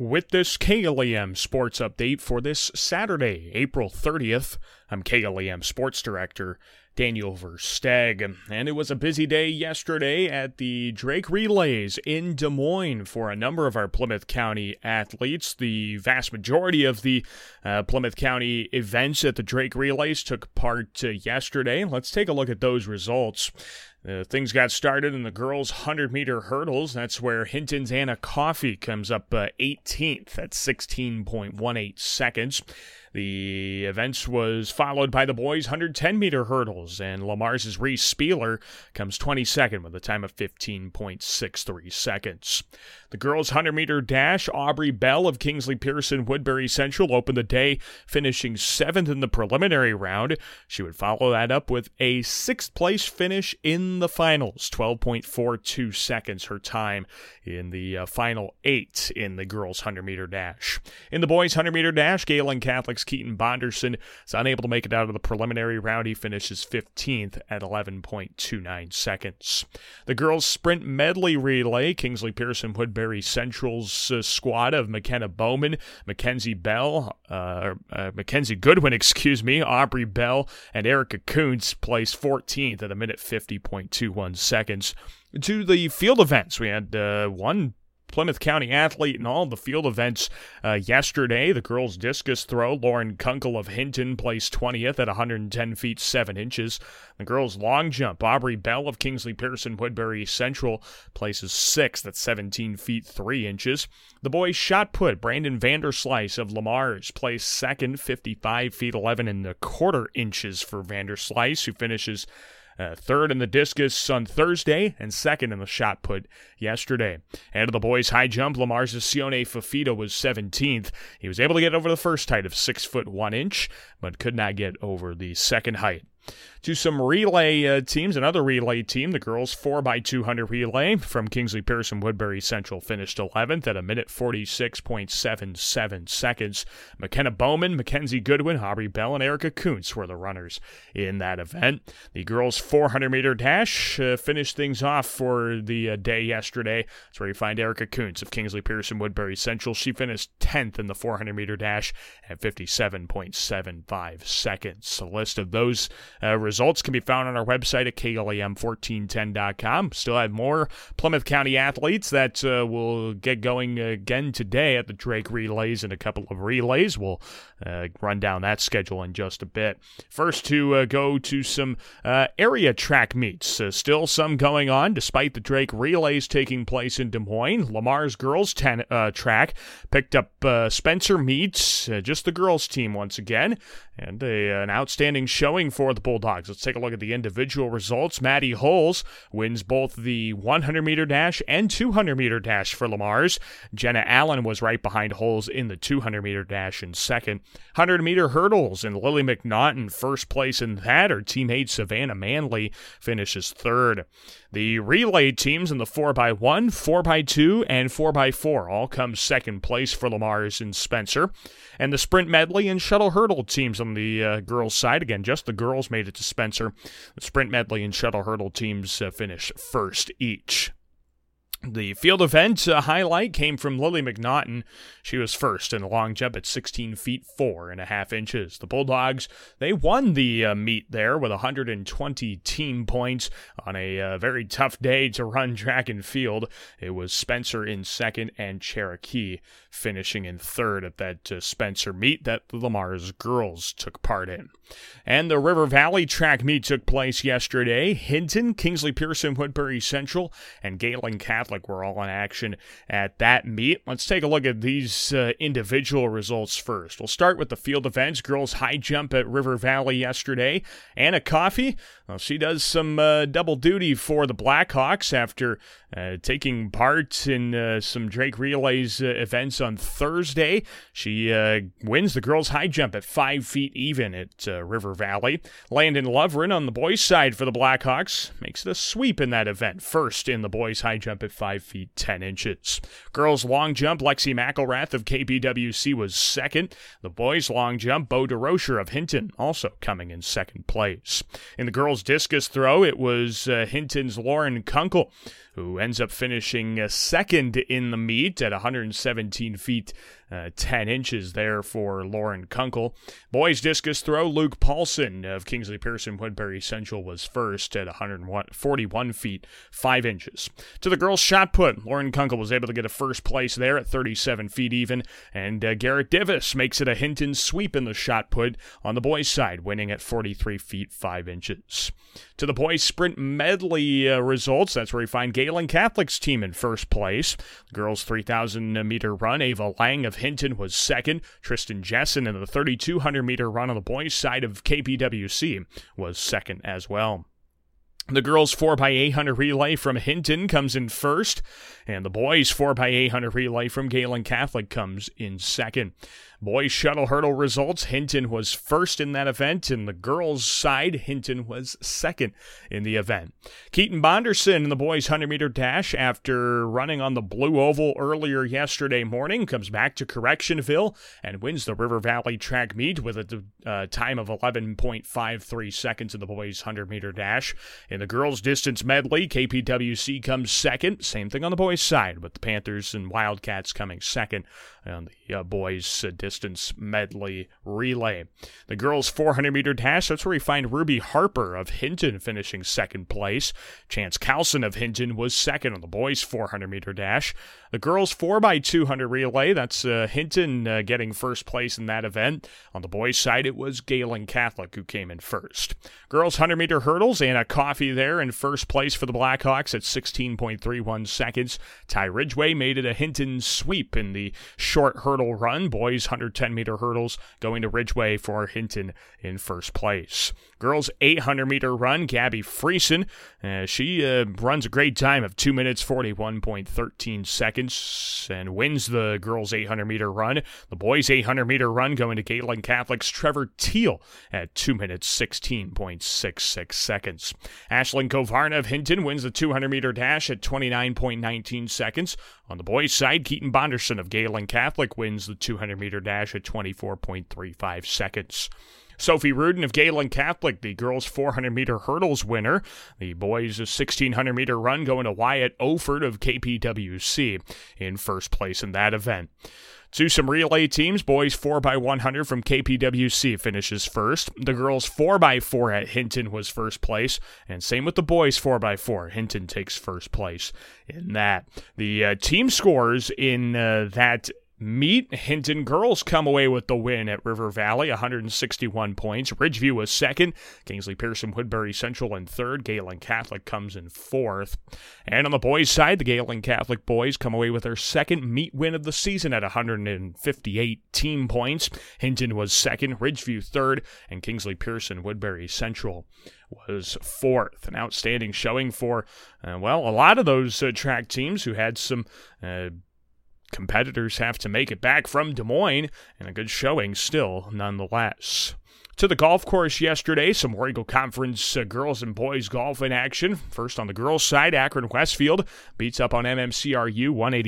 With this KLEM Sports Update for this Saturday, April 30th, I'm KLEM Sports Director Daniel Versteg, and it was a busy day yesterday at the Drake Relays in Des Moines for a number of our Plymouth County athletes. The vast majority of the Plymouth County events at the Drake Relays took part yesterday. Let's take a look at those results. Things got started in the girls' 100-meter hurdles. That's where Hinton's Anna Coffey comes up 18th at 16.18 seconds. The events was followed by the boys' 110-meter hurdles, and Lamar's Reese Spieler comes 22nd with a time of 15.63 seconds. The girls' 100-meter dash, Aubrey Bell of Kingsley Pearson Woodbury Central opened the day, finishing 7th in the preliminary round. She would follow that up with a 6th-place finish in the finals, 12.42 seconds her time in the final 8 in the girls' 100-meter dash. In the boys' 100-meter dash, Galen Catholic's Keaton Bonderson is unable to make it out of the preliminary round. He finishes 15th at 11.29 seconds. The girls' sprint medley relay, Kingsley Pearson Woodbury Central's squad of McKenna Bowman, Mackenzie Goodwin, Aubrey Bell, and Erica Kuntz placed 14th at a minute 50.21 seconds. To the field events, we had one Plymouth County athlete in all the field events yesterday. The girls' discus throw, Lauren Kunkel of Hinton placed 20th at 110 feet 7 inches. The girls' long jump, Aubrey Bell of Kingsley Pearson Woodbury Central places 6th at 17 feet 3 inches. The boys' shot put, Brandon Vanderslice of Lamar's placed 2nd, 55 feet 11 and a quarter inches for Vanderslice, who finishes 3rd in the discus on Thursday and 2nd in the shot put yesterday. And of the boys' high jump, Lamar's Sione Fafita was 17th. He was able to get over the first height of 6 foot 1 inch, but could not get over the second height. To some relay teams, another relay team, the girls' 4x200 relay from Kingsley Pearson Woodbury Central finished 11th at a minute 46.77 seconds. McKenna Bowman, Mackenzie Goodwin, Aubrey Bell, and Erica Kuntz were the runners in that event. The girls' 400-meter dash finished things off for the day yesterday. That's where you find Erica Kuntz of Kingsley Pearson Woodbury Central. She finished 10th in the 400-meter dash at 57.75 seconds. A list of those results can be found on our website at KLEM1410.com. Still have more Plymouth County athletes that will get going again today at the Drake Relays and a couple of relays. We'll run down that schedule in just a bit. First, to go to some area track meets. Still some going on despite the Drake Relays taking place in Des Moines. Lamar's girls track picked up Spencer meets, just the girls team once again, and an outstanding showing for the Bulldogs. Let's take a look at the individual results. Maddie Holes wins both the 100-meter dash and 200-meter dash for Lamar's. Jenna Allen was right behind Holes in the 200-meter dash in second. 100-meter hurdles, and Lily McNaughton first place in that. Her teammate Savannah Manley finishes third. The relay teams in the 4x1, 4x2, and 4x4 all come second place for Lamar's and Spencer. And the sprint medley and shuttle hurdle teams on the girls' side, again, just the girls made it to Spencer. The sprint medley and shuttle hurdle teams finish first each. The field event highlight came from Lily McNaughton. She was first in the long jump at 16 feet 4.5 inches. The Bulldogs, they won the meet there with 120 team points on a very tough day to run track and field. It was Spencer in second and Cherokee finishing in third at that Spencer meet that Lamar's girls took part in. And the River Valley track meet took place yesterday. Hinton, Kingsley Pearson Woodbury Central, and Galen Catholic were all in action at that meet. Let's take a look at these individual results first. We'll start with the field events. Girls high jump at River Valley yesterday. Anna Coffey, well, she does some double duty for the Blackhawks after taking part in some Drake Relays events on Thursday. She wins the girls high jump at 5 feet even at River Valley. Landon Lovren on the boys' side for the Blackhawks makes the sweep in that event. First in the boys high jump at 5 feet 10 inches. Girls long jump, Lexi McElrath of KBWC was second. The boys long jump, Bo DeRocher of Hinton also coming in second place. In the girls discus throw, it was Hinton's Lauren Kunkel who ends up finishing second in the meet at 117 feet 10 inches there for Lauren Kunkel. Boys discus throw, Luke Paulson of Kingsley Pearson Woodbury Central was first at 141 feet 5 inches. To the girls' shot put, Lauren Kunkel was able to get a first place there at 37 feet even, and Garrett Divis makes it a Hinton sweep in the shot put on the boys' side, winning at 43 feet 5 inches. To the boys' sprint medley results, that's where we find Galen Catholic's team in first place. The girls' 3,000-meter run, Ava Lang of Hinton was second. Tristan Jessen in the 3,200-meter run on the boys' side of KPWC was second as well. The girls' 4x800 relay from Hinton comes in first, and the boys' 4x800 relay from Galen Catholic comes in second. Boys' shuttle hurdle results, Hinton was first in that event, and the girls' side, Hinton was second in the event. Keaton Bonderson in the boys' 100-meter dash, after running on the blue oval earlier yesterday morning, comes back to Correctionville and wins the River Valley track meet with a time of 11.53 seconds in the boys' 100-meter dash. In the girls' distance medley, KPWC comes second. Same thing on the boys' side, with the Panthers and Wildcats coming second on the boys' distance medley relay. The girls' 400-meter dash, that's where we find Ruby Harper of Hinton finishing second place. Chance Carlson of Hinton was second on the boys' 400-meter dash. The girls' 4x200 relay, that's Hinton getting first place in that event. On the boys' side, it was Galen Catholic who came in first. Girls' 100-meter hurdles, Anna Coffey there in first place for the Blackhawks at 16.31 seconds. Ty Ridgway made it a Hinton sweep in the short hurdle run. Boys' 110-meter hurdles going to Ridgway for Hinton in first place. Girls' 800-meter run, Gabby Friesen. She runs a great time of 2 minutes 41.13 seconds and wins the girls' 800-meter run. The boys' 800-meter run going to Galen Catholic's Trevor Teal at 2 minutes 16.66 seconds. Ashlyn Kovarna of Hinton wins the 200-meter dash at 29.19 seconds. On the boys' side, Keaton Bonderson of Galen Catholic wins the 200-meter dash at 24.35 seconds. Sophie Rudin of Galen Catholic, the girls' 400-meter hurdles winner. The boys' 1,600-meter run going to Wyatt Oford of KPWC in first place in that event. To some relay teams, boys 4x100 from KPWC finishes first. The girls 4x4 at Hinton was first place, and same with the boys 4x4. Hinton takes first place in that. The team scores in that meet, Hinton girls come away with the win at River Valley, 161 points. Ridgeview was second. Kingsley Pearson Woodbury Central in third. Galen Catholic comes in fourth. And on the boys' side, the Galen Catholic boys come away with their second meet win of the season at 158 team points. Hinton was second, Ridgeview third, and Kingsley Pearson Woodbury Central was fourth. An outstanding showing for, a lot of those track teams who had some competitors have to make it back from Des Moines, and a good showing still nonetheless. To the golf course yesterday, some War Eagle Conference girls and boys golf in action. First on the girls' side, Akron Westfield beats up on MMCRU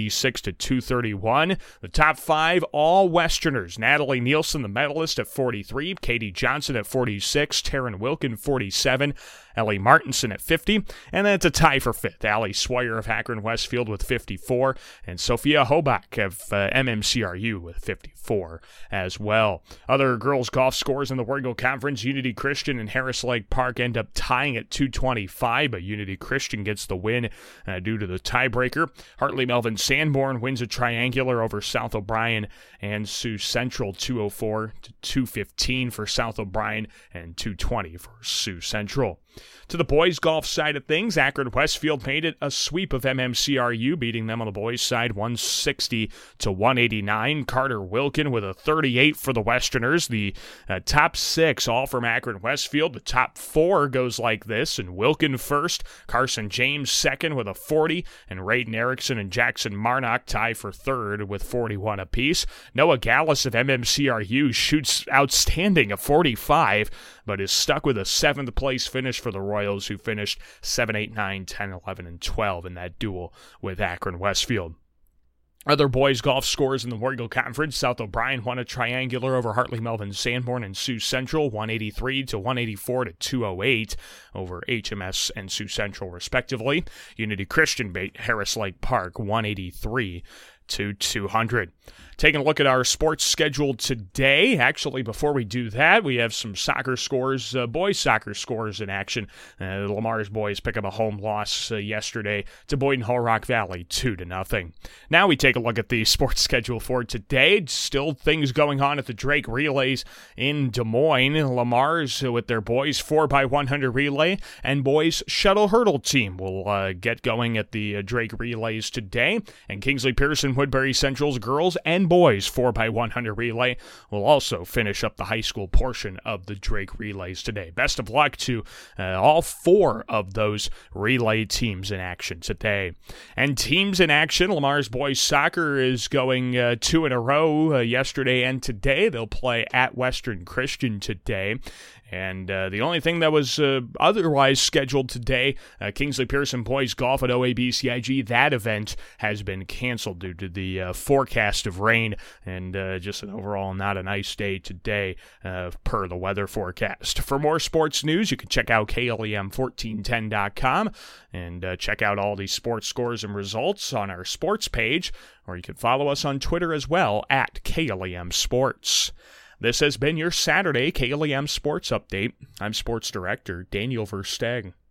186-231. The top five, all Westerners. Natalie Nielsen, the medalist, at 43. Katie Johnson at 46. Taryn Wilkin, 47. Ellie Martinson at 50. And then it's a tie for fifth. Allie Swire of Akron Westfield with 54. And Sophia Hobach of MMCRU with 54 as well. Other girls' golf scores in the War Eagle Conference, Unity Christian and Harris Lake Park end up tying at 225, but Unity Christian gets the win due to the tiebreaker. Hartley Melvin Sanborn wins a triangular over South O'Brien and Sioux Central, 204-215 for South O'Brien and 220 for Sioux Central. To the boys' golf side of things, Akron Westfield made it a sweep of MMCRU, beating them on the boys' side 160-189. Carter Wilkin with a 38 for the Westerners. The top six all from Akron Westfield. The top four goes like this, and Wilkin first, Carson James second with a 40, and Raiden Erickson and Jackson Marnock tie for third with 41 apiece. Noah Gallus of MMCRU shoots outstanding, a 45, but is stuck with a 7th place finish for the Royals, who finished 7, 8, 9, 10, 11, and 12 in that duel with Akron Westfield. Other boys golf scores in the War Eagle Conference. South O'Brien won a triangular over Hartley Melvin Sanborn and Sioux Central, 183 to 184 to 208 over HMS and Sioux Central, respectively. Unity Christian beat Harris Lake Park, 183 to 200. Taking a look at our sports schedule today. Actually, before we do that, we have some soccer scores, boys soccer scores in action. Lamar's boys pick up a home loss yesterday to Boyden Hull Rock Valley, 2-0. Now we take a look at the sports schedule for today. Still things going on at the Drake Relays in Des Moines. Lamar's with their boys 4x100 relay and boys shuttle hurdle team will get going at the Drake Relays today. And Kingsley Pearson Woodbury Central's girls and boys 4x100 relay will also finish up the high school portion of the Drake Relays today. Best of luck to all 4 of those relay teams in action today. And teams in action, Lamar's boys soccer is going 2 in a row yesterday and today. They'll play at Western Christian today. And the only thing that was otherwise scheduled today, Kingsley Pearson Boys Golf at OABCIG, that event has been canceled due to the forecast of rain and just an overall not a nice day today per the weather forecast. For more sports news, you can check out KLEM1410.com and check out all the sports scores and results on our sports page, or you can follow us on Twitter as well at KLEM Sports. This has been your Saturday KLEM Sports Update. I'm Sports Director Daniel Verstegen.